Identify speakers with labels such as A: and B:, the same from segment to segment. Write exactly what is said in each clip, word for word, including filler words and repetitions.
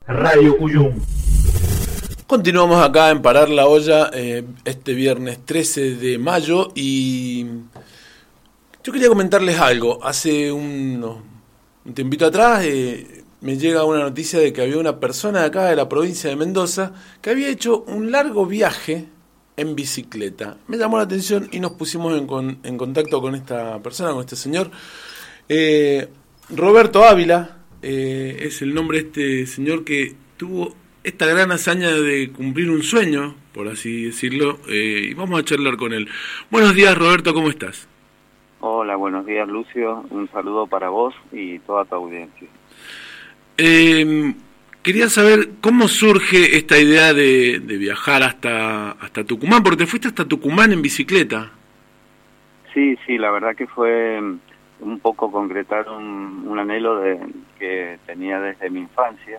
A: Radio Cuyum.
B: Continuamos acá en Parar la Olla eh, este viernes trece de mayo y yo quería comentarles algo. Hace un, un tiempito atrás eh, me llega una noticia de que había una persona de acá de la provincia de Mendoza que había hecho un largo viaje en bicicleta. Me llamó la atención y nos pusimos en, con, en contacto con esta persona, con este señor. Eh, Roberto Ávila eh, es el nombre de este señor que tuvo esta gran hazaña de cumplir un sueño, por así decirlo, eh, y vamos a charlar con él. Buenos días, Roberto, ¿cómo estás?
C: Hola, buenos días, Lucio. Un saludo para vos y toda tu audiencia.
B: Eh, quería saber cómo surge esta idea de, de viajar hasta, hasta Tucumán, porque te fuiste hasta Tucumán en bicicleta.
C: Sí, sí, la verdad que fue un poco concretar un, un anhelo de, que tenía desde mi infancia.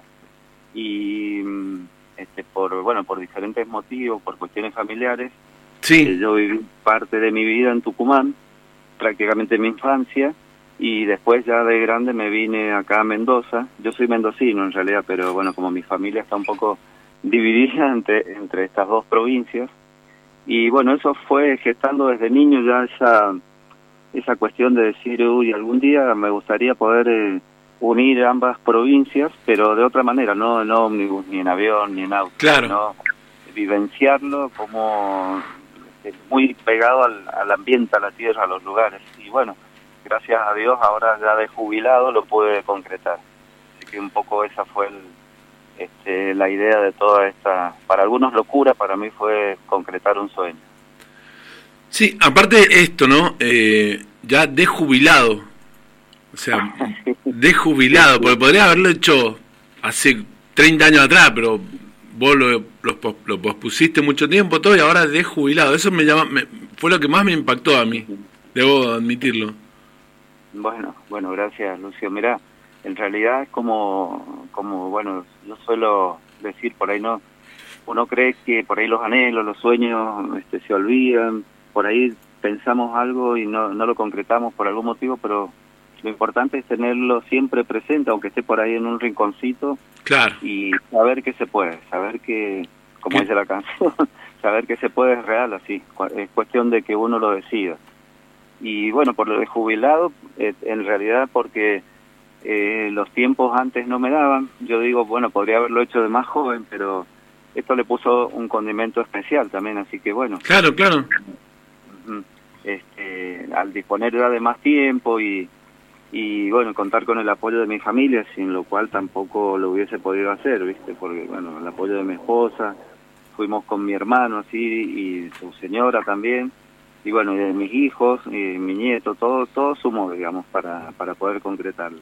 C: Y este por bueno por diferentes motivos, por cuestiones familiares,
B: sí.
C: eh, yo viví parte de mi vida en Tucumán, prácticamente mi infancia, y después ya de grande me vine acá a Mendoza. Yo soy mendocino en realidad, pero bueno, como mi familia está un poco dividida entre, entre estas dos provincias, y bueno, eso fue gestando desde niño ya esa, esa cuestión de decir, uy, algún día me gustaría poder... Eh, unir ambas provincias, pero de otra manera, no en ómnibus, ni en avión, ni en auto,
B: claro.
C: Sino vivenciarlo como eh, muy pegado al, al ambiente, a la tierra, a los lugares. Y bueno, gracias a Dios, ahora ya de jubilado lo pude concretar. Así que un poco esa fue el, este, la idea de toda esta, para algunos locura, para mí fue concretar un sueño.
B: Sí, aparte de esto, ¿no? Eh, ya de jubilado. O sea, de jubilado, porque podría haberlo hecho hace treinta años atrás, pero vos lo, lo, lo pospusiste mucho tiempo todo y ahora de jubilado. Eso me llama, me, fue lo que más me impactó a mí, debo admitirlo.
C: Bueno, bueno, gracias, Lucio. Mirá, en realidad es como, como, bueno, yo suelo decir por ahí, no, uno cree que por ahí los anhelos, los sueños este, se olvidan, por ahí pensamos algo y no, no lo concretamos por algún motivo, pero lo importante es tenerlo siempre presente, aunque esté por ahí en un rinconcito,
B: claro.
C: Y saber que se puede, saber que, como ¿Qué? dice la canción, saber que se puede es real, así, es cuestión de que uno lo decida. Y bueno, por lo de jubilado, eh, en realidad porque eh, los tiempos antes no me daban, yo digo, bueno, podría haberlo hecho de más joven, pero esto le puso un condimento especial también, así que bueno.
B: Claro, claro.
C: Este, al disponer ya de más tiempo y y bueno, contar con el apoyo de mi familia, sin lo cual tampoco lo hubiese podido hacer, ¿viste? Porque, bueno, el apoyo de mi esposa, fuimos con mi hermano, así, y su señora también, y bueno, y de mis hijos, y mi nieto, todo todo sumó, digamos, para, para poder concretarlo.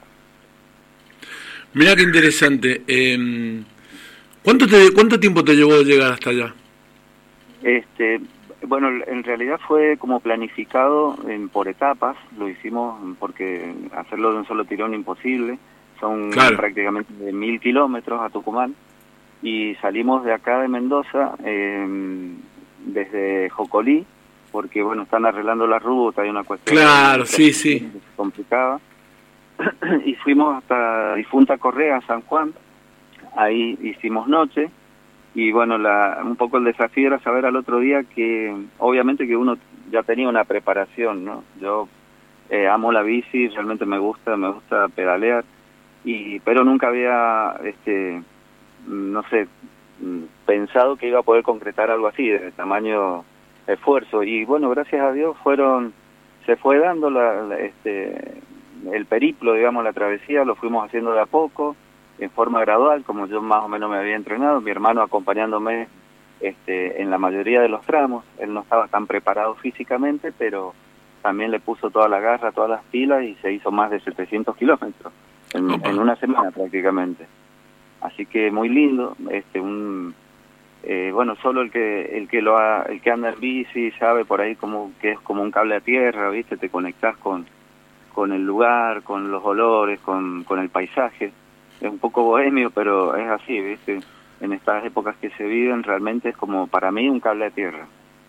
B: Mirá qué interesante. Eh, ¿cuánto, te, ¿Cuánto tiempo te llevó llegar hasta allá?
C: Este... Bueno, en realidad fue como planificado en, por etapas, lo hicimos porque hacerlo de un solo tirón imposible, son
B: claro.
C: prácticamente de mil kilómetros a Tucumán, y salimos de acá de Mendoza eh, desde Jocolí, porque bueno, están arreglando la ruta, hay una cuestión
B: claro, sí, sí.
C: complicada, y fuimos hasta Difunta Correa, San Juan, ahí hicimos noche. Y bueno, la, un poco el desafío era saber al otro día que, obviamente que uno ya tenía una preparación, ¿no? Yo eh, amo la bici, realmente me gusta, me gusta pedalear, y pero nunca había, este, no sé, pensado que iba a poder concretar algo así, de tamaño esfuerzo. Y bueno, gracias a Dios fueron, se fue dando la, la, este, el periplo, digamos, la travesía, lo fuimos haciendo de a poco, en forma gradual, como yo más o menos me había entrenado, mi hermano acompañándome este, en la mayoría de los tramos. Él no estaba tan preparado físicamente, pero también le puso toda la garra, todas las pilas, y se hizo más de setecientos kilómetros en, en una semana prácticamente. Así que muy lindo, este un eh, bueno, solo el que el que lo ha, el que anda en bici sabe por ahí como que es como un cable a tierra, ¿viste? Te conectás con con el lugar, con los olores, con con el paisaje. Es un poco bohemio, pero es así, ¿viste? En estas épocas que se viven, realmente es como, para mí, un cable a tierra.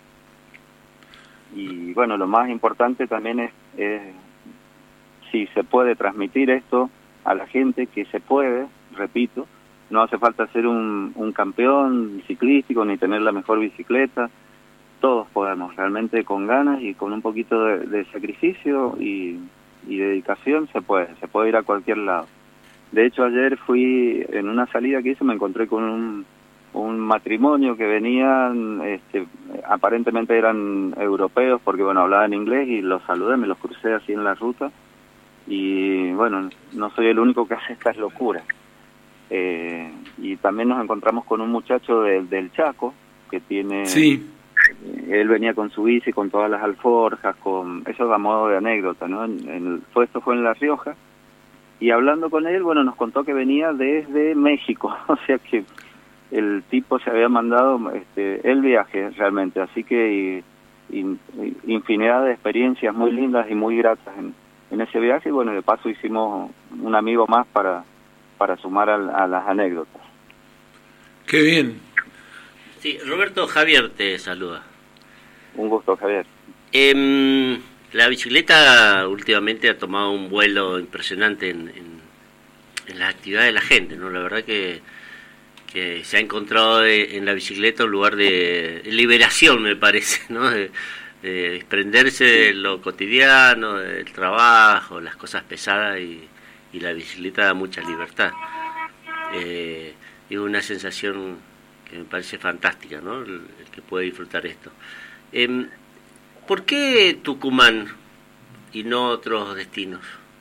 C: Y bueno, lo más importante también es, es si se puede transmitir esto a la gente, que se puede, repito, no hace falta ser un, un campeón ciclístico ni tener la mejor bicicleta. Todos podemos, realmente con ganas y con un poquito de, de sacrificio y, y dedicación se puede, se puede ir a cualquier lado. De hecho, ayer fui, en una salida que hice, me encontré con un, un matrimonio que venían, este, aparentemente eran europeos, porque bueno, hablaban inglés, y los saludé, me los crucé así en la ruta, y bueno, no soy el único que hace estas locuras. Eh, y también nos encontramos con un muchacho de, del Chaco, que tiene...
B: Sí.
C: Él venía con su bici, con todas las alforjas, con eso a modo de anécdota, ¿no? En, en, fue, esto fue en La Rioja, y hablando con él, bueno, nos contó que venía desde México, o sea que el tipo se había mandado este, el viaje realmente, así que y, y, infinidad de experiencias muy lindas y muy gratas en, en ese viaje, y bueno, de paso hicimos un amigo más para, para sumar a, a las anécdotas.
B: Qué bien.
A: Sí, Roberto, Javier te saluda.
C: Un gusto, Javier.
A: Eh, la bicicleta últimamente ha tomado un vuelo impresionante en, en, en las actividades de la gente, ¿no? La verdad que, que se ha encontrado de, en la bicicleta un lugar de liberación, me parece, ¿no? De, de desprenderse de lo cotidiano, del trabajo, las cosas pesadas, y, y la bicicleta da mucha libertad. Eh, y una sensación que me parece fantástica, ¿no? El, el que puede disfrutar esto. Eh, ¿Por qué Tucumán y no otros destinos?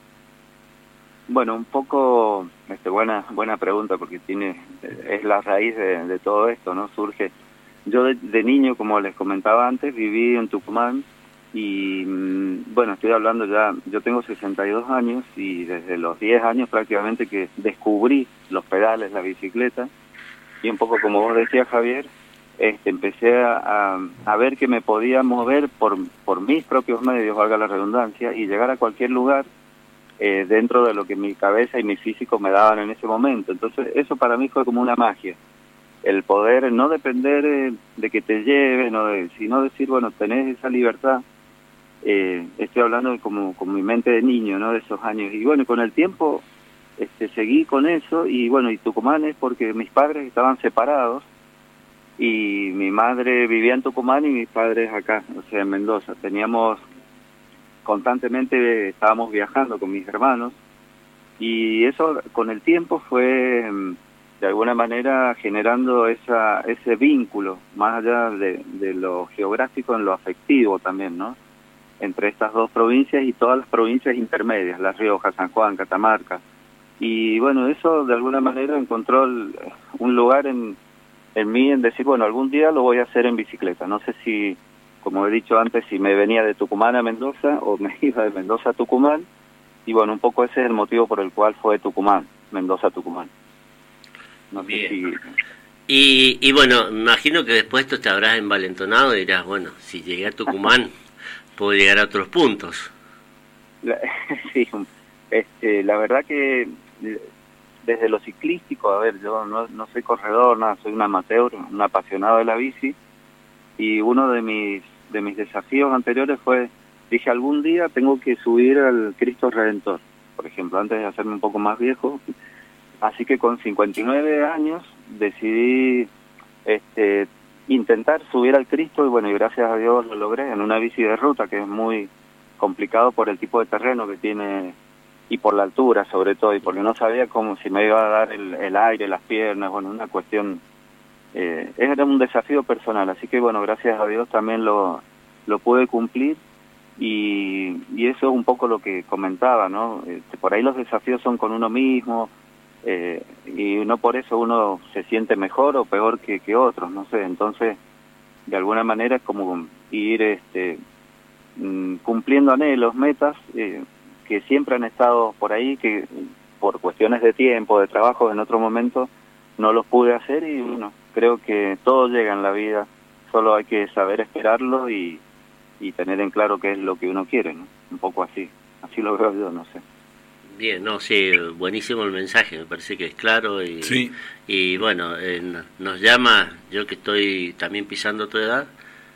C: Bueno, un poco, este, buena buena pregunta, porque tiene es la raíz de, de todo esto, ¿no? Surge. Yo de, de niño, como les comentaba antes, viví en Tucumán y, bueno, estoy hablando ya, yo tengo sesenta y dos años y desde los diez años prácticamente que descubrí los pedales, la bicicleta, y un poco como vos decías, Javier, este, empecé a, a, a ver que me podía mover por, por mis propios medios, valga la redundancia, y llegar a cualquier lugar eh, dentro de lo que mi cabeza y mi físico me daban en ese momento. Entonces eso para mí fue como una magia, el poder no depender eh, de que te lleven, o de, sino decir, bueno, tenés esa libertad. Eh, estoy hablando de como con mi mente de niño, ¿no? De esos años. Y bueno, con el tiempo este, seguí con eso, y bueno, y Tucumán es porque mis padres estaban separados, y mi madre vivía en Tucumán y mis padres acá, o sea, en Mendoza. Teníamos, constantemente estábamos viajando con mis hermanos, y eso con el tiempo fue, de alguna manera, generando esa ese vínculo, más allá de, de lo geográfico, en lo afectivo también, ¿no? Entre estas dos provincias y todas las provincias intermedias, La Rioja, San Juan, Catamarca. Y bueno, eso de alguna manera encontró el, un lugar en, en mí, en decir, bueno, algún día lo voy a hacer en bicicleta. No sé si, como he dicho antes, si me venía de Tucumán a Mendoza o me iba de Mendoza a Tucumán. Y bueno, un poco ese es el motivo por el cual fue Tucumán, Mendoza-Tucumán. No
A: Bien.
C: sé si...
A: Y, y bueno, me imagino que después esto te habrás envalentonado y dirás, bueno, si llegué a Tucumán, puedo llegar a otros puntos.
C: La, sí, este, la verdad que desde lo ciclístico, a ver, yo no, no soy corredor, nada, soy un amateur, un apasionado de la bici, y uno de mis de mis desafíos anteriores fue, dije, algún día tengo que subir al Cristo Redentor, por ejemplo, antes de hacerme un poco más viejo. Así que con cincuenta y nueve años decidí este, intentar subir al Cristo, y bueno, y gracias a Dios lo logré en una bici de ruta, que es muy complicado por el tipo de terreno que tiene y por la altura sobre todo, y porque no sabía cómo, si me iba a dar el, el aire, las piernas, bueno, una cuestión, eh, era un desafío personal, así que bueno, gracias a Dios también lo, lo pude cumplir, y, y eso es un poco lo que comentaba, ¿no? Este, por ahí los desafíos son con uno mismo, eh, y no por eso uno se siente mejor o peor que, que otros, no sé, entonces de alguna manera es como ir este, cumpliendo anhelos, metas, eh, que siempre han estado por ahí, que por cuestiones de tiempo, de trabajo, en otro momento no los pude hacer, y bueno, creo que todo llega en la vida, solo hay que saber esperarlo y, y tener en claro qué es lo que uno quiere, ¿no? Un poco así, así lo veo yo, no sé.
A: Bien, no, sí, buenísimo el mensaje, me parece que es claro, y,
B: sí.
A: y bueno, eh, nos llama, yo que estoy también pisando tu edad,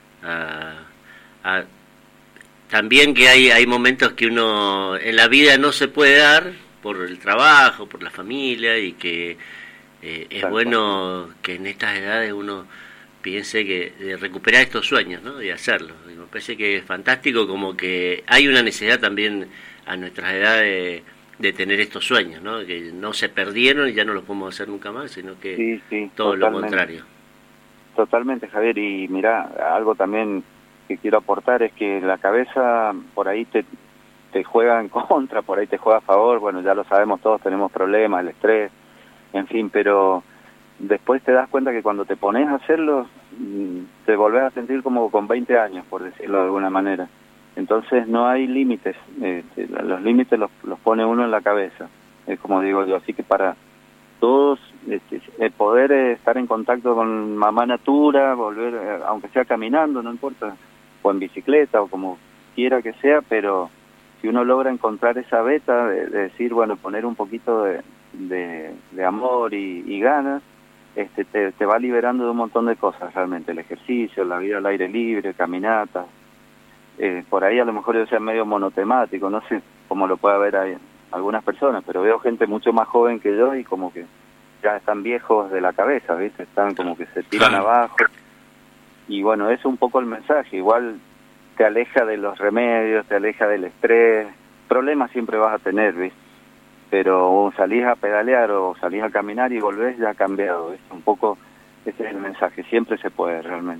A: a, a también que hay hay momentos que uno en la vida no se puede dar por el trabajo, por la familia, y que Eh, es
C: Tal
A: bueno cual. Que en estas edades uno piense que de recuperar estos sueños, ¿no? Y hacerlo. Y me parece que es fantástico, como que hay una necesidad también a nuestras edades de, de tener estos sueños, ¿no? Que no se perdieron y ya no los podemos hacer nunca más, sino que
C: sí, sí,
A: todo
C: totalmente.
A: lo contrario.
C: Totalmente, Javier, y mirá, algo también que quiero aportar es que la cabeza por ahí te, te juega en contra, por ahí te juega a favor, bueno, ya lo sabemos todos, tenemos problemas, el estrés, en fin, pero después te das cuenta que cuando te pones a hacerlo, te volvés a sentir como con veinte años, por decirlo de alguna manera. Entonces no hay límites, eh, los límites los, los pone uno en la cabeza, es como digo yo, así que para todos, este, el poder estar en contacto con mamá natura, volver, eh, aunque sea caminando, no importa, o en bicicleta, o como quiera que sea, pero si uno logra encontrar esa beta de, de decir, bueno, poner un poquito de, de, de amor y, y ganas, este, te, te va liberando de un montón de cosas realmente, el ejercicio, la vida al aire libre, caminatas, eh, por ahí a lo mejor yo sea medio monotemático, no sé cómo lo puede ver ahí algunas personas, pero veo gente mucho más joven que yo y como que ya están viejos de la cabeza, ¿viste? Están como que se tiran
B: Claro.
C: abajo. Y bueno, eso es un poco el mensaje. Igual te aleja de los remedios, te aleja del estrés. Problemas siempre vas a tener, ¿viste? Pero salís a pedalear o salís a caminar y volvés ya cambiado, ¿viste? Un poco ese es el mensaje. Siempre se puede, realmente.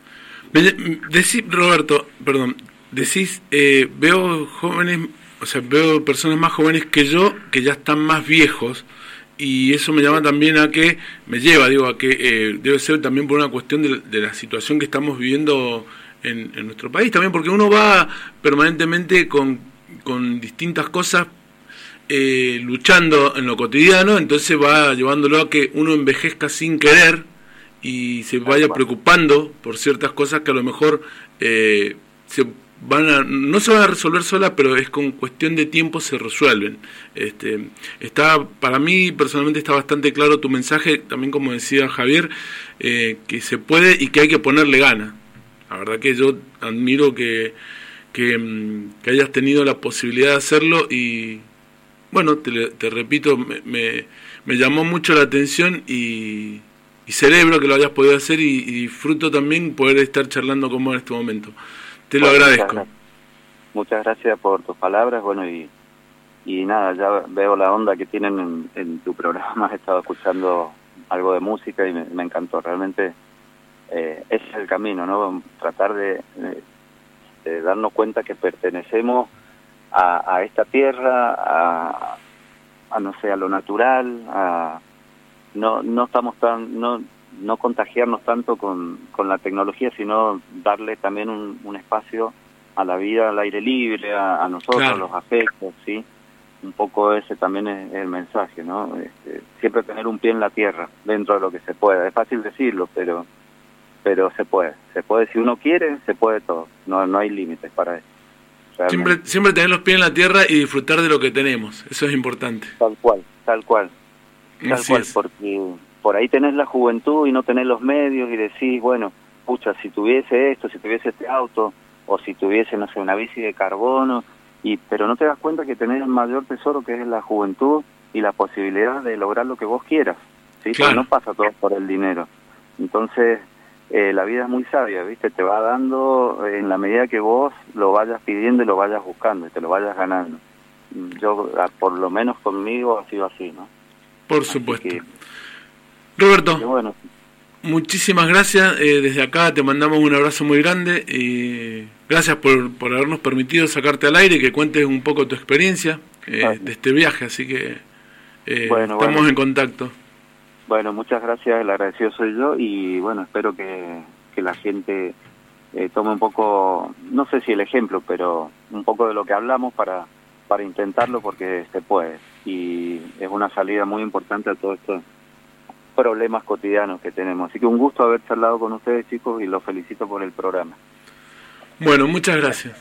B: Decís, Roberto, perdón, decís, eh, veo jóvenes... O sea, veo personas más jóvenes que yo que ya están más viejos y eso me llama también a que, me lleva, digo, a que eh, debe ser también por una cuestión de, de la situación que estamos viviendo en, en nuestro país, también porque uno va permanentemente con, con distintas cosas eh, luchando en lo cotidiano, entonces va llevándolo a que uno envejezca sin querer y se vaya preocupando por ciertas cosas que a lo mejor eh, se van a, no se van a resolver solas, pero es con cuestión de tiempo se resuelven. Este, está, para mí personalmente está bastante claro tu mensaje, también como decía Javier, eh, que se puede y que hay que ponerle ganas. La verdad que yo admiro que, que, que hayas tenido la posibilidad de hacerlo y bueno, te, te repito, me, me, me llamó mucho la atención y, y celebro que lo hayas podido hacer y, y disfruto también poder estar charlando con vos en este momento. Te lo
C: bueno,
B: agradezco.
C: Muchas gracias. muchas gracias por tus palabras, bueno, y, y nada, ya veo la onda que tienen en, en tu programa, he estado escuchando algo de música y me, me encantó, realmente eh, ese es el camino, ¿no? Tratar de, de, de darnos cuenta que pertenecemos a, a esta tierra, a, a no sé, a lo natural, a no no estamos tan, no no contagiarnos tanto con, con la tecnología, sino darle también un, un espacio a la vida al aire libre, a, a nosotros,
B: Claro.
C: a los afectos, ¿sí? Un poco ese también es el mensaje, ¿no? Este, siempre tener un pie en la tierra, dentro de lo que se pueda. Es fácil decirlo, pero pero se puede. Se puede, si uno quiere, se puede todo. No no hay límites para eso. Realmente.
B: Siempre, siempre tener los pies en la tierra y disfrutar de lo que tenemos, eso es importante.
C: Tal cual, tal cual. Tal
B: Así
C: cual,
B: es.
C: porque por ahí tenés la juventud y no tenés los medios y decís, bueno, pucha, si tuviese esto, si tuviese este auto, o si tuviese, no sé, una bici de carbono, y pero no te das cuenta que tenés el mayor tesoro que es la juventud y la posibilidad de lograr lo que vos quieras, ¿sí?
B: Claro.
C: Porque no pasa todo por el dinero. Entonces, eh, la vida es muy sabia, ¿viste? Te va dando en la medida que vos lo vayas pidiendo y lo vayas buscando y te lo vayas ganando. Yo, por lo menos conmigo, ha sido así, ¿no?
B: Por
C: Así
B: supuesto.
C: que,
B: Roberto,
C: que bueno,
B: muchísimas gracias. Eh, desde acá te mandamos un abrazo muy grande. Y gracias por, por habernos permitido sacarte al aire y que cuentes un poco tu experiencia eh,
C: Gracias.
B: de este viaje. Así que eh,
C: Bueno,
B: estamos
C: bueno.
B: en contacto.
C: Bueno, muchas gracias, el agradecido soy yo y bueno, espero que, que la gente eh, tome un poco, no sé si el ejemplo, pero un poco de lo que hablamos para, para intentarlo porque se puede y es una salida muy importante a todos estos problemas cotidianos que tenemos. Así que un gusto haber charlado con ustedes, chicos, y los felicito por el programa.
B: Bueno, muchas gracias.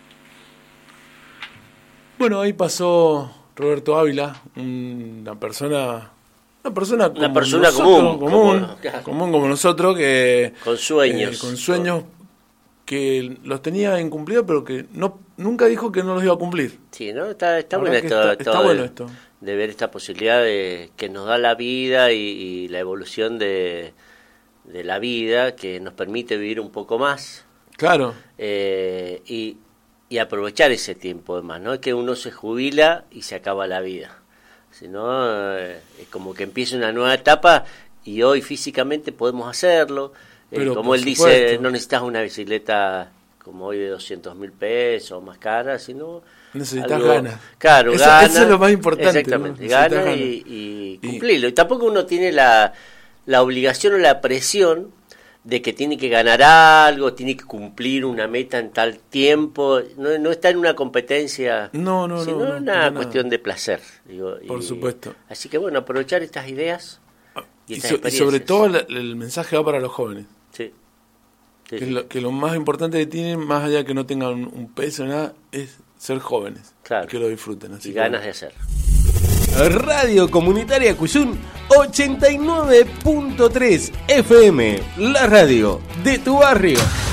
D: Bueno, ahí pasó Roberto Ávila, una persona... Una persona como
A: Una persona
D: nosotros,
A: común,
D: común,
A: como-
D: común como nosotros, que
A: Con sueños.
D: eh, con sueños que los tenía incumplidos, pero que no nunca dijo que no los iba a cumplir.
A: Sí, ¿no? Está, está
D: La
A: bueno
D: verdad que
A: esto.
D: está, está
A: todo
D: bueno
A: el-
D: esto.
A: de ver esta posibilidad de que nos da la vida y, y la evolución de, de la vida, que nos permite vivir un poco más.
B: Claro.
A: Eh, y, y aprovechar ese tiempo además, no es que uno se jubila y se acaba la vida, sino eh, es como que empieza una nueva etapa y hoy físicamente podemos hacerlo. Eh, como él
B: supuesto.
A: dice, no necesitas una bicicleta como hoy de doscientos mil pesos más cara, sino
B: necesitas
A: algo,
B: ganas.
A: Claro,
B: eso,
A: ganas.
B: Eso es lo más importante.
A: Exactamente,
B: ¿no?
A: ganas
B: ganas.
A: Y, y cumplirlo. Y... y tampoco uno tiene la, la obligación o la presión de que tiene que ganar algo, tiene que cumplir una meta en tal tiempo. No, no está en una competencia,
B: no, no,
A: sino
B: no,
A: en
B: no,
A: una
B: no,
A: cuestión
B: nada.
A: de placer. Digo,
B: Por
A: y,
B: supuesto.
A: Así que bueno, aprovechar estas ideas y,
B: y,
A: estas
B: so, y sobre todo el, el mensaje va para los jóvenes.
A: Sí. Sí,
B: que,
A: sí.
B: Es lo, que lo más importante que tienen, más allá de que no tengan un, un peso, nada, es ser jóvenes.
A: Claro.
B: Y que lo disfruten. Así
A: y
B: que,
A: ganas de hacer.
E: Radio Comunitaria Cuyún ochenta y nueve punto tres F M, la radio de tu barrio.